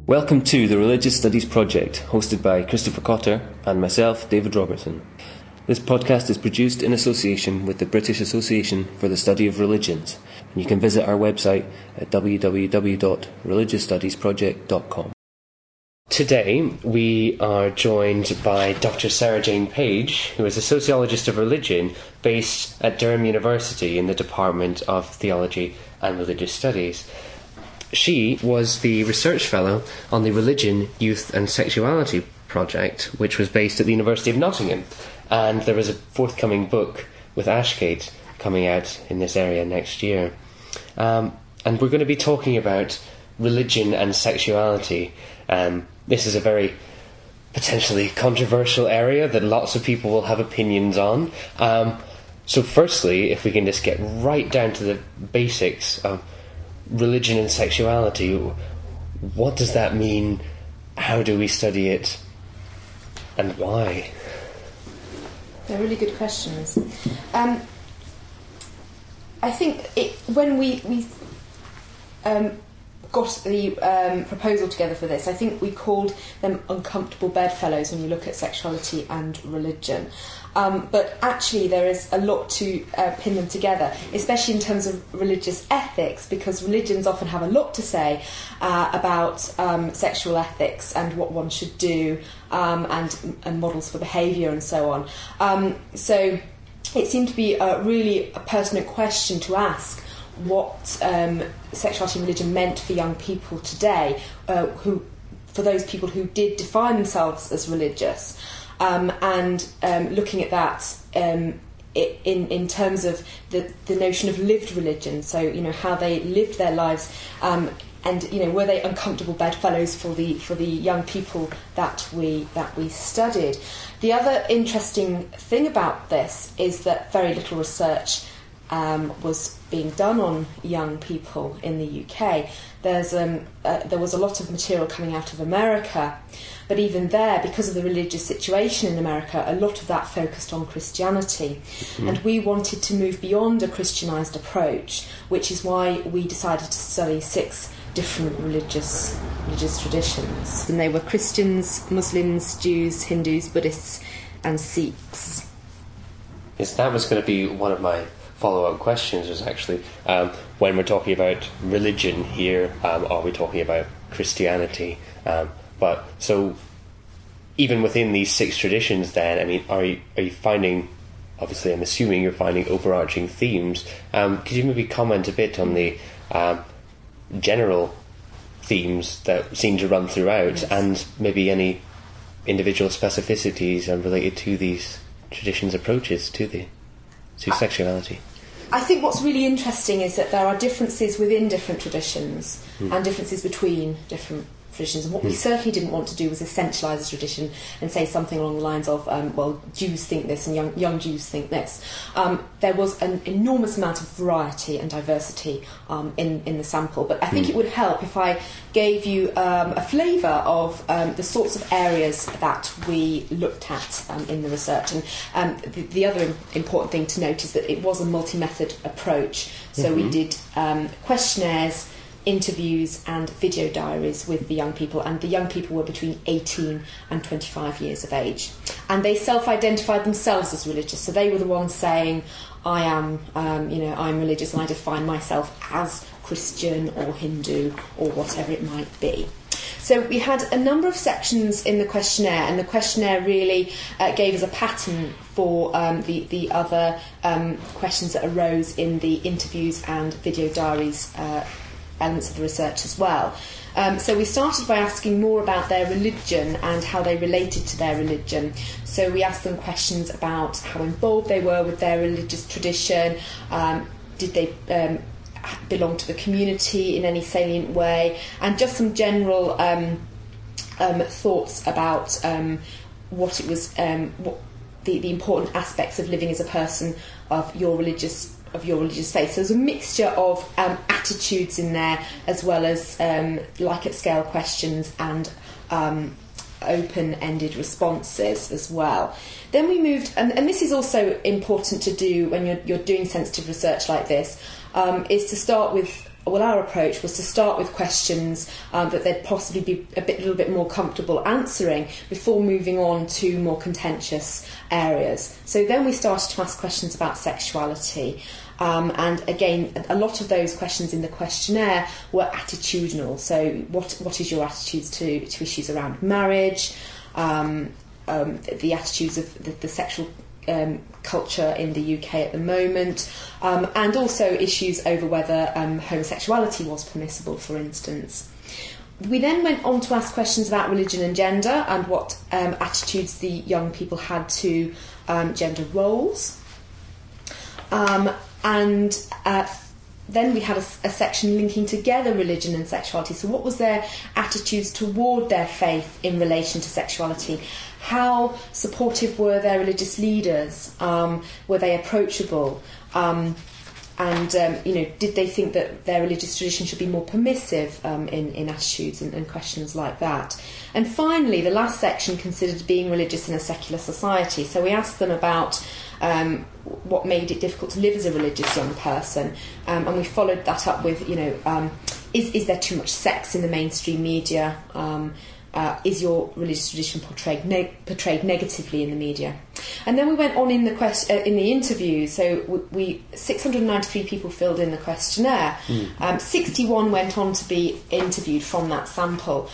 Welcome to the Religious Studies Project, hosted by Christopher Cotter and myself, David Robertson. This podcast is produced in association with the British Association for the Study of Religions, and you can visit our website at www.religiousstudiesproject.com. Today, we are joined by Dr. Sarah Jane Page, who is a sociologist of religion based at Durham University in the Department of Theology and Religious Studies. She was the research fellow on the Religion, Youth and Sexuality project, which was based at the University of Nottingham. And there is a forthcoming book with Ashgate coming out in this area next year. And we're going to be talking about religion and sexuality. This is a very potentially controversial area that lots of people will have opinions on. So firstly, if we can just get right down to the basics of religion and sexuality, what does that mean? How do we study it? And why? They're really good questions. I think when we got the proposal together for this, I think we called them uncomfortable bedfellows when you look at sexuality and religion. But actually there is a lot to pin them together, especially in terms of religious ethics, because religions often have a lot to say about sexual ethics and what one should do, and models for behaviour and so on. So it seemed to be really a pertinent question to ask what sexuality and religion meant for young people today, for those people who did define themselves as religious. And looking at that in terms of the notion of lived religion, so how they lived their lives, and were they uncomfortable bedfellows for the young people that we studied. The other interesting thing about this is that very little research was being done on young people in the UK. There was a lot of material coming out of America, but even there, because of the religious situation in America, a lot of that focused on Christianity. Mm-hmm. And we wanted to move beyond a Christianised approach, which is why we decided to study 6 different religious traditions. And they were Christians, Muslims, Jews, Hindus, Buddhists and Sikhs. Yes, that was going to be one of my follow-up questions, was actually when we're talking about religion here, are we talking about Christianity? But so even within these 6 traditions then, I mean, are you finding, obviously I'm assuming you're finding overarching themes. Could you maybe comment a bit on the general themes that seem to run throughout, yes, and maybe any individual specificities related to these traditions' approaches to sexuality? I think what's really interesting is that there are differences within different traditions and differences between different traditions, and what we certainly didn't want to do was essentialise a tradition and say something along the lines of Jews think this and young Jews think this. There was an enormous amount of variety and diversity in the sample, but I think it would help if I gave you a flavour of the sorts of areas that we looked at in the research. And the other important thing to note is that it was a multi-method approach, so we did questionnaires, interviews and video diaries with the young people, and the young people were between 18 and 25 years of age, and they self-identified themselves as religious. So they were the ones saying, I am I'm religious and I define myself as Christian or Hindu or whatever it might be. So we had a number of sections in the questionnaire, and the questionnaire really gave us a pattern for the other questions that arose in the interviews and video diaries elements of the research as well. So we started by asking more about their religion and how they related to their religion. So we asked them questions about how involved they were with their religious tradition, did they belong to the community in any salient way, and just some general thoughts about what it was, what the important aspects of living as a person of your religious faith. So there's a mixture of attitudes in there, as well as like-at scale questions and open-ended responses as well. Then we moved, and this is also important to do when you're doing sensitive research like this, is to start with our approach was to start with questions that they'd possibly be a little bit more comfortable answering before moving on to more contentious areas. So then we started to ask questions about sexuality. And again, a lot of those questions in the questionnaire were attitudinal. So what is your attitudes to issues around marriage, the attitudes of the sexual culture in the UK at the moment, and also issues over whether homosexuality was permissible, for instance. We then went on to ask questions about religion and gender and what attitudes the young people had to gender roles. Then we had a section linking together religion and sexuality. So what was their attitudes toward their faith in relation to sexuality? How supportive were their religious leaders? Were they approachable? Did they think that their religious tradition should be more permissive in attitudes and questions like that? And finally, the last section considered being religious in a secular society. So we asked them about what made it difficult to live as a religious young person, and we followed that up with, is there too much sex in the mainstream media? Is your religious tradition portrayed negatively in the media? And then we went on in the interview. So 693 people filled in the questionnaire. 61 went on to be interviewed from that sample,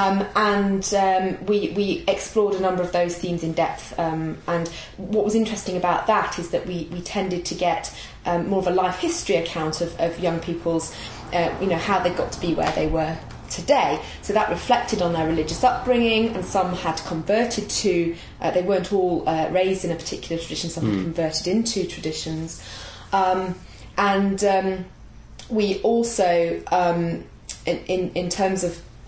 we explored a number of those themes in depth. And what was interesting about that is that we tended to get more of a life history account of young people's, how they got to be where they were today. So that reflected on their religious upbringing, and some had converted to, they weren't all raised in a particular tradition, some had converted into traditions. We also, in terms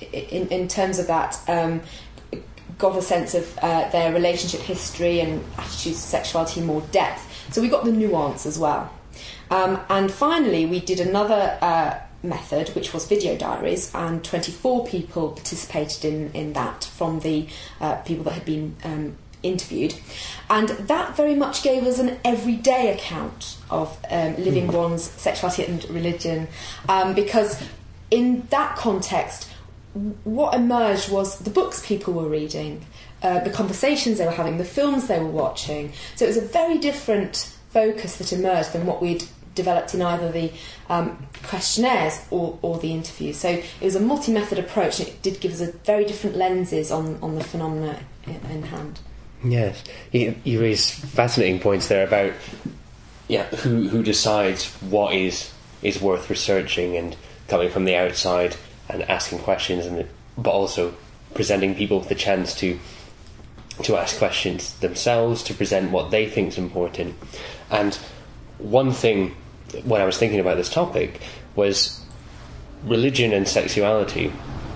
of that, got a sense of their relationship history and attitudes to sexuality in more depth. So we got the nuance as well. And finally, we did another method, which was video diaries, and 24 people participated in that from the people that had been interviewed, and that very much gave us an everyday account of living one's sexuality and religion, because in that context what emerged was the books people were reading, the conversations they were having, the films they were watching. So it was a very different focus that emerged than what we'd developed in either the questionnaires or the interviews. So it was a multi-method approach, and it did give us a very different lenses on the phenomena in hand. Yes, you raise fascinating points there about who decides what is worth researching, and coming from the outside and asking questions, but also presenting people with the chance to ask questions themselves, to present what they think is important. And one thing, when I was thinking about this topic, was religion and sexuality.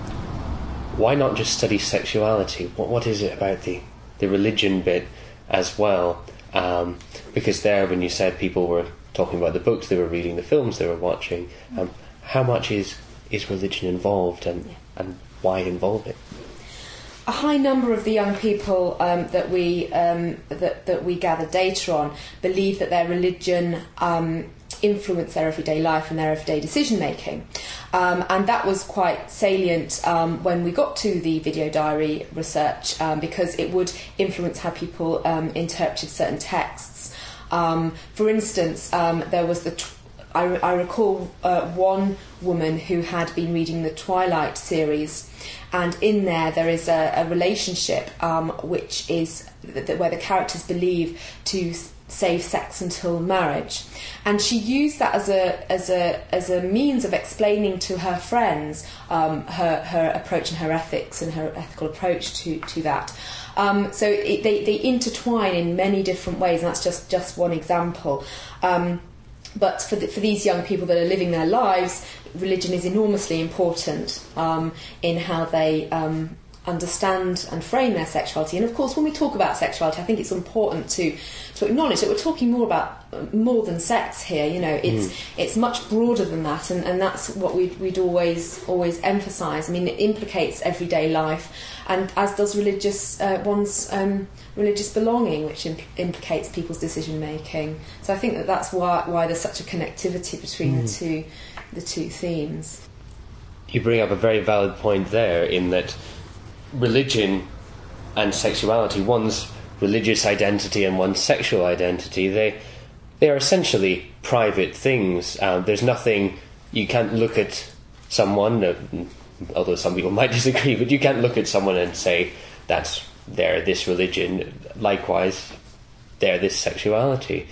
Why not just study sexuality? What is it about the religion bit as well? Because there, when you said people were talking about the books they were reading, the films they were watching, how much is religion involved, and why involve it? A high number of the young people that we gather data on believe that their religion influence their everyday life and their everyday decision making, and that was quite salient when we got to the video diary research, because it would influence how people interpreted certain texts. For instance, there was I recall one woman who had been reading the Twilight series, and in there is a relationship which is where the characters believe to save sex until marriage, and she used that as a means of explaining to her friends her approach and her ethics and her ethical approach to that. So they intertwine in many different ways, and that's just one example. But for these young people that are living their lives, religion is enormously important in how they understand and frame their sexuality. And of course, when we talk about sexuality, I think it's important to acknowledge that we're talking more than sex here. It's much broader than that, and that's what we'd always emphasise. I mean, it implicates everyday life, and as does one's religious belonging, which implicates people's decision making. So I think that's why there's such a connectivity between the two themes. You bring up a very valid point there, in that religion and sexuality, one's religious identity and one's sexual identity, they are essentially private things. There's nothing, you can't look at someone, although some people might disagree, but you can't look at someone and say, they're this religion, likewise, they're this sexuality.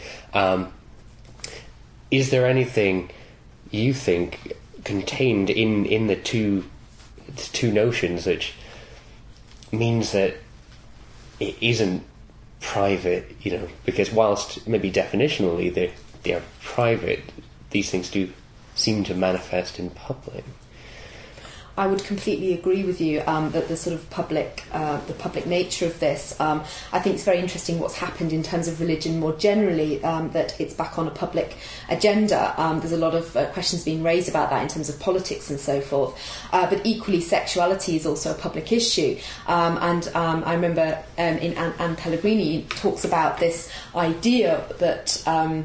Is there anything you think contained in the two notions which means that it isn't private, because whilst maybe definitionally they are private, these things do seem to manifest in public? I would completely agree with you that the sort of public nature of this. I think it's very interesting what's happened in terms of religion more generally. That it's back on a public agenda. There's a lot of questions being raised about that in terms of politics and so forth. But equally, sexuality is also a public issue. And I remember in Anne Pellegrini talks about this idea that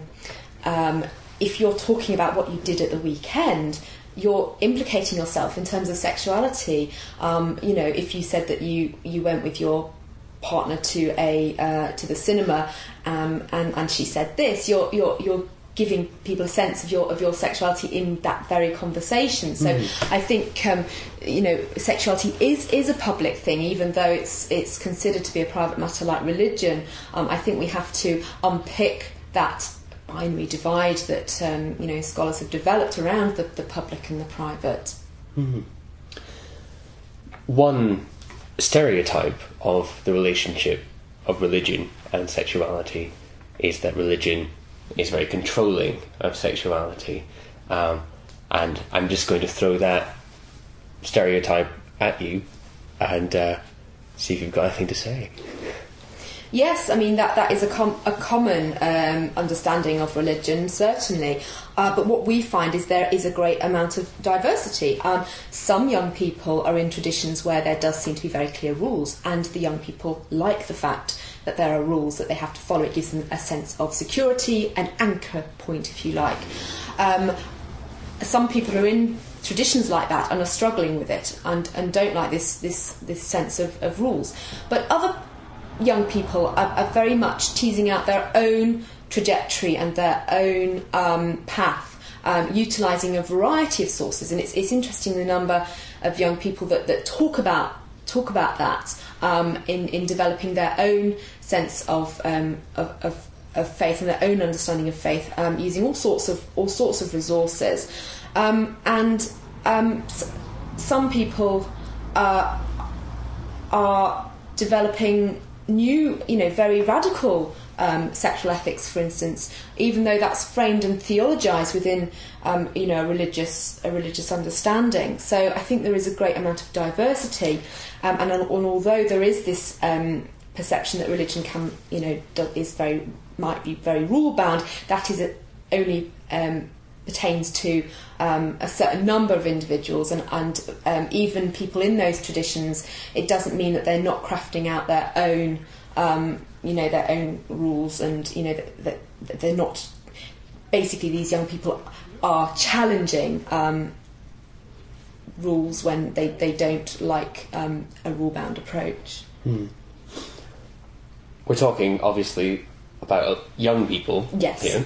if you're talking about what you did at the weekend, you're implicating yourself in terms of sexuality. If you said that you went with your partner to the cinema, and she said this, you're giving people a sense of your sexuality in that very conversation. So I think sexuality is a public thing, even though it's considered to be a private matter like religion. I think we have to unpick that binary divide that scholars have developed around the public and the private. Mm-hmm. One stereotype of the relationship of religion and sexuality is that religion is very controlling of sexuality, and I'm just going to throw that stereotype at you and see if you've got anything to say. Yes, I mean that is a common understanding of religion, certainly. But what we find is there is a great amount of diversity. Some young people are in traditions where there does seem to be very clear rules, and the young people like the fact that there are rules that they have to follow. It gives them a sense of security, an anchor point, if you like. Some people are in traditions like that and are struggling with it and don't like this sense of rules. But other young people are very much teasing out their own trajectory and their own path, utilising a variety of sources. And it's interesting the number of young people that talk about that in developing their own sense of faith and their own understanding of faith, using all sorts of resources. Some people are developing new, very radical sexual ethics, for instance, even though that's framed and theologised within, a religious understanding. So I think there is a great amount of diversity, and although there is this perception that religion might be very rule bound, that is only pertains to a certain number of individuals, and even people in those traditions. It doesn't mean that they're not crafting out their own, their own rules, and that they're not. Basically, these young people are challenging rules when they don't like a rule-bound approach. We're talking obviously about young people. Yes. Here.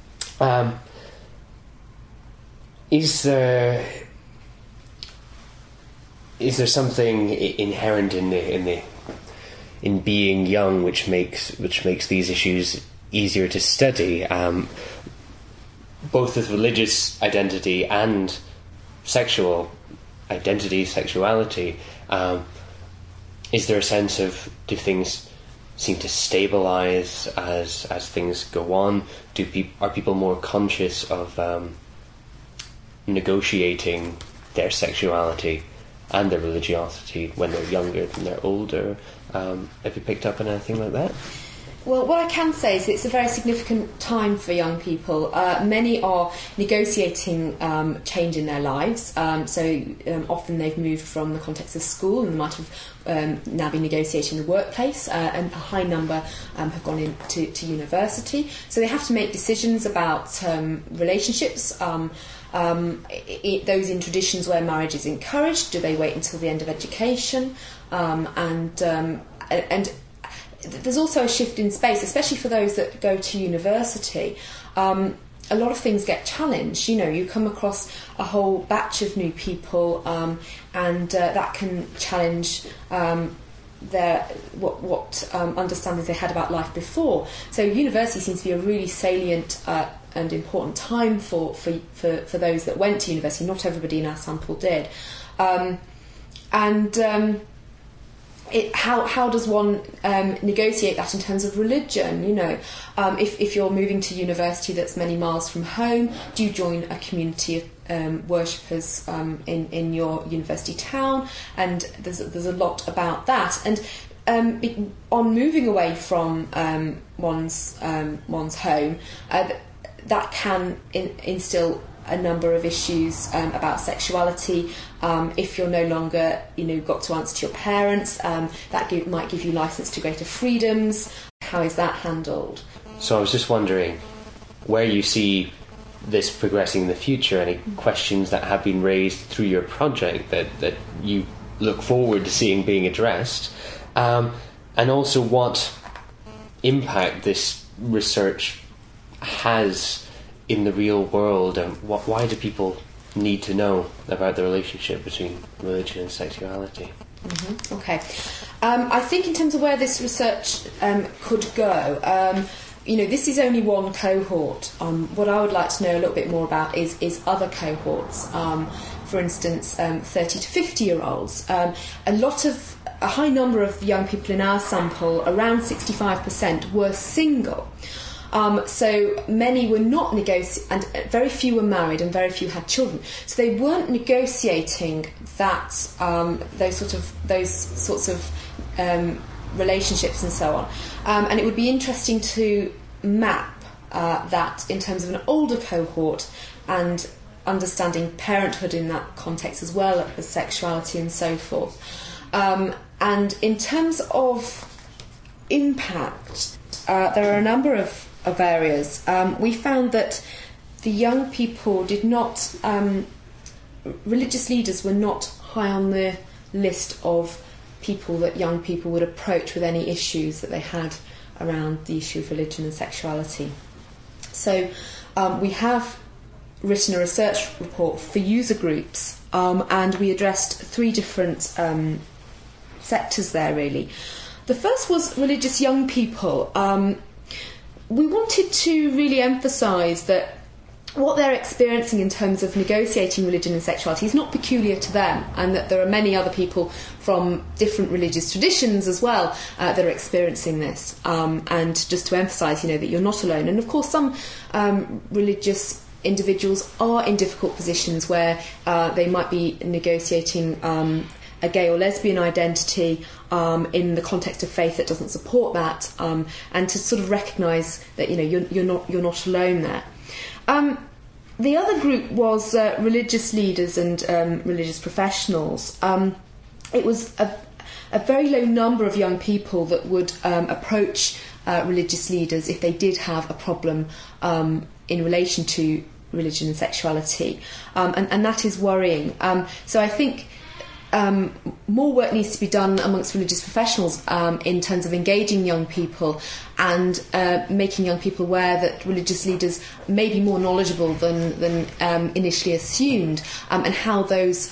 Is there something inherent in being young which makes these issues easier to study, both with religious identity and sexual identity, sexuality? Is there a sense of, do things seem to stabilise as things go on? Are people more conscious of negotiating their sexuality and their religiosity when they're younger than they're older? Have you picked up on anything like that? Well, what I can say is it's a very significant time for young people. Many are negotiating change in their lives. Often they've moved from the context of school and might have now been negotiating in the workplace, and a high number have gone into university. So they have to make decisions about relationships. Those in traditions where marriage is encouraged, do they wait until the end of education? And there's also a shift in space, especially for those that go to university. A lot of things get challenged. You come across a whole batch of new people, and that can challenge what understandings they had about life before. So university seems to be a really salient and important time for those that went to university. Not everybody in our sample did. How does one negotiate that in terms of religion? If you're moving to university that's many miles from home, do you join a community of worshippers in your university town? And there's a lot about that. And on moving away from one's home, that can instill a number of issues about sexuality. If you're no longer, got to answer to your parents, that might give you license to greater freedoms. How is that handled? So I was just wondering where you see this progressing in the future. Any questions that have been raised through your project that you look forward to seeing being addressed, and also what impact this research has in the real world, and why do people need to know about the relationship between religion and sexuality? Mm-hmm. Okay. I think in terms of where this research could go, this is only one cohort. What I would like to know a little bit more about is other cohorts. For instance, 30 to 50-year-olds. A high number of young people in our sample, around 65%, were single. So many were not and very few were married, and very few had children. So they weren't negotiating that those sorts of relationships and so on. And it would be interesting to map that in terms of an older cohort and understanding parenthood in that context as well as sexuality and so forth. And in terms of impact, there are a number of areas. We found that the young people did not, religious leaders were not high on the list of people that young people would approach with any issues that they had around the issue of religion and sexuality. So we have written a research report for user groups, and we addressed three different sectors there, really. The first was religious young people. We wanted to really emphasise that what they're experiencing in terms of negotiating religion and sexuality is not peculiar to them, and that there are many other people from different religious traditions as well that are experiencing this. And just to emphasise, that you're not alone. And of course, some religious individuals are in difficult positions where they might be negotiating a gay or lesbian identity in the context of faith that doesn't support that, and to sort of recognise that you're not alone there. The other group was religious leaders and religious professionals. It was a very low number of young people that would approach religious leaders if they did have a problem in relation to religion and sexuality, and that is worrying. So I think more work needs to be done amongst religious professionals in terms of engaging young people and making young people aware that religious leaders may be more knowledgeable than initially assumed, and how those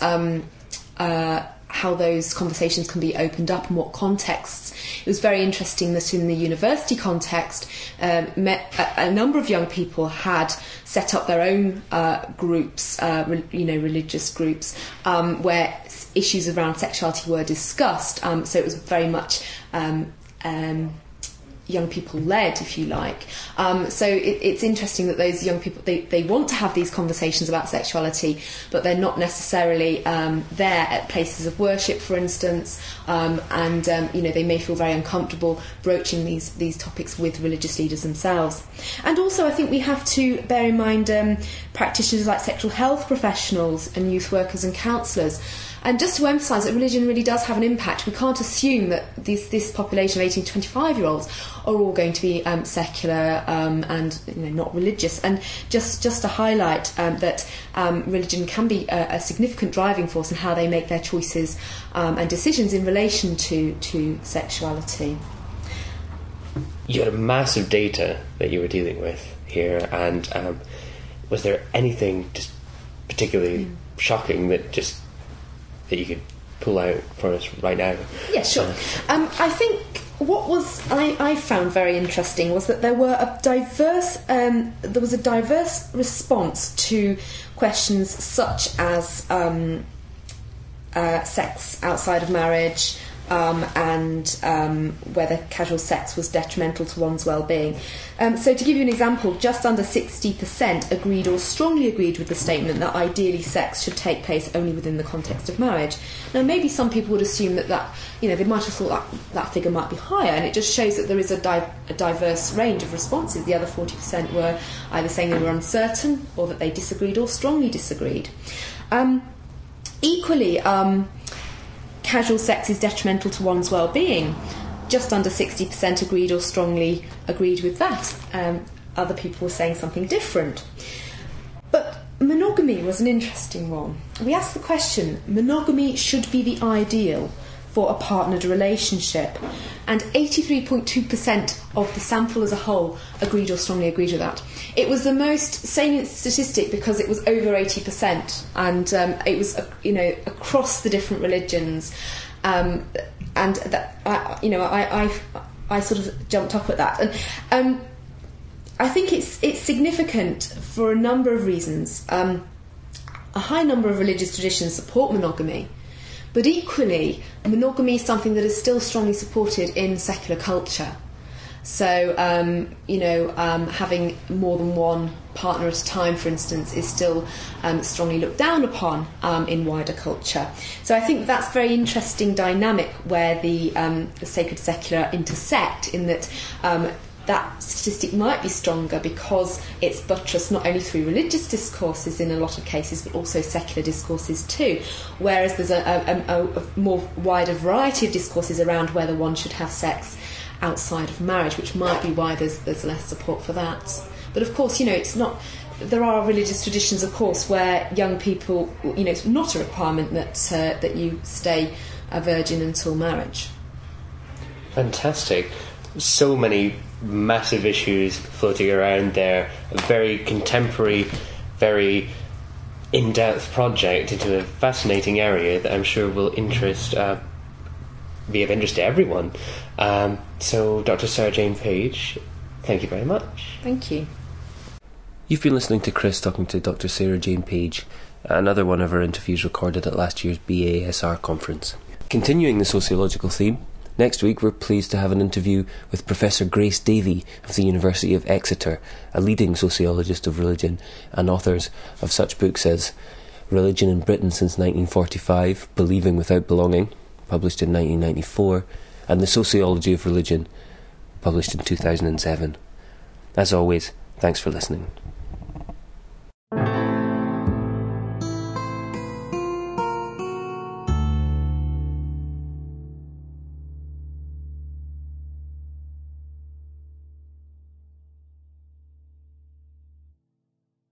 conversations can be opened up and what contexts. It was very interesting that in the university context, a number of young people had set up their own groups, religious groups, where issues around sexuality were discussed. So it was very much, young people led, if you like. So it's interesting that those young people, they want to have these conversations about sexuality, but they're not necessarily there at places of worship, for instance, and they may feel very uncomfortable broaching these topics with religious leaders themselves. And also, I think we have to bear in mind practitioners like sexual health professionals and youth workers and counsellors. And just to emphasise that religion really does have an impact. We can't assume that this population of 18 to 25-year-olds are all going to be secular and not religious. And just to highlight that religion can be a significant driving force in how they make their choices and decisions in relation to sexuality. You had a massive data that you were dealing with here, and was there anything just particularly shocking that you could pull out for us right now? Yeah, sure. I think what I found very interesting was that there was a diverse response to questions such as sex outside of marriage, and whether casual sex was detrimental to one's well-being. So to give you an example, just under 60% agreed or strongly agreed with the statement that ideally sex should take place only within the context of marriage. Now maybe some people would assume that they might have thought that figure might be higher, and it just shows that there is a diverse range of responses. The other 40% were either saying they were uncertain, or that they disagreed or strongly disagreed. Equally, casual sex is detrimental to one's well-being. Just under 60% agreed or strongly agreed with that. Other people were saying something different. But monogamy was an interesting one. We asked the question, monogamy should be the ideal for a partnered relationship, and 83.2% of the sample as a whole agreed or strongly agreed with that. It was the most salient statistic because it was over 80%, and it was across the different religions, and that I sort of jumped up at that, and I think it's significant for a number of reasons. A high number of religious traditions support monogamy. But equally, monogamy is something that is still strongly supported in secular culture. So, having more than one partner at a time, for instance, is still strongly looked down upon in wider culture. So I think that's a very interesting dynamic where the sacred secular intersect, in that that statistic might be stronger because it's buttressed not only through religious discourses in a lot of cases, but also secular discourses too, whereas there's a more wider variety of discourses around whether one should have sex outside of marriage, which might be why there's less support for that. But of course, it's not. There are religious traditions, of course, where young people, it's not a requirement that you stay a virgin until marriage. Fantastic. So many massive issues floating around there. A very contemporary, very in-depth project into a fascinating area that I'm sure will be of interest to everyone. So, Dr. Sarah Jane Page, thank you very much. Thank you. You've been listening to Chris talking to Dr. Sarah Jane Page, another one of our interviews recorded at last year's BASR conference. Continuing the sociological theme, next week we're pleased to have an interview with Professor Grace Davey of the University of Exeter, a leading sociologist of religion and authors of such books as Religion in Britain Since 1945, Believing Without Belonging, published in 1994, and The Sociology of Religion, published in 2007. As always, thanks for listening.